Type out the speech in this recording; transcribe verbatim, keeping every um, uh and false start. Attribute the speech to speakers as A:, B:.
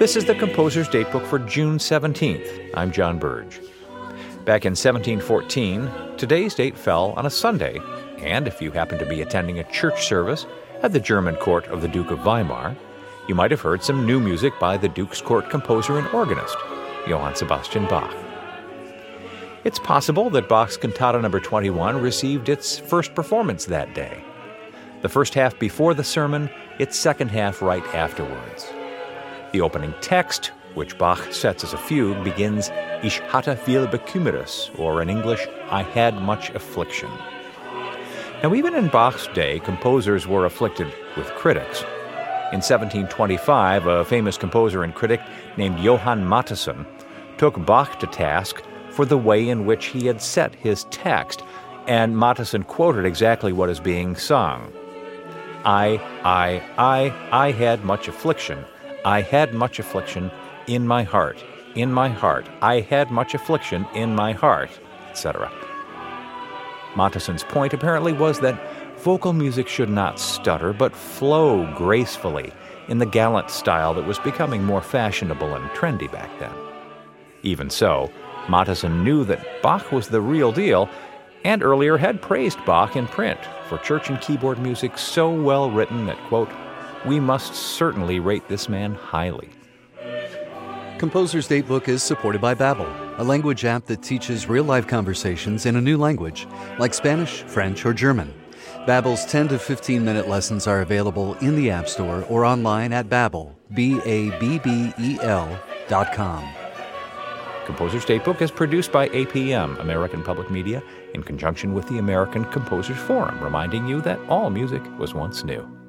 A: This is the Composer's Datebook for June seventeenth. I'm John Burge. Back in seventeen fourteen, today's date fell on a Sunday, and if you happen to be attending a church service at the German court of the Duke of Weimar, you might have heard some new music by the Duke's court composer and organist, Johann Sebastian Bach. It's possible that Bach's Cantata number twenty-one received its first performance that day. The first half before the sermon, its second half right afterwards. The opening text, which Bach sets as a fugue, begins Ich hatte viel Bekümmernis, or in English, I had much affliction. Now, even in Bach's day, composers were afflicted with critics. In seventeen twenty-five, a famous composer and critic named Johann Mattheson took Bach to task for the way in which he had set his text, and Mattheson quoted exactly what is being sung. I, I, I, I had much affliction. I had much affliction in my heart, in my heart. I had much affliction in my heart, et cetera. Mattheson's point apparently was that vocal music should not stutter, but flow gracefully in the gallant style that was becoming more fashionable and trendy back then. Even so, Mattheson knew that Bach was the real deal, and earlier had praised Bach in print for church and keyboard music so well written that, quote, we must certainly rate this man highly.
B: Composer's Datebook is supported by Babbel, a language app that teaches real-life conversations in a new language, like Spanish, French, or German. Babbel's ten to fifteen minute lessons are available in the App Store or online at Babbel, B A B B E L dot com.
A: Composer's Datebook is produced by A P M, American Public Media, in conjunction with the American Composers Forum, reminding you that all music was once new.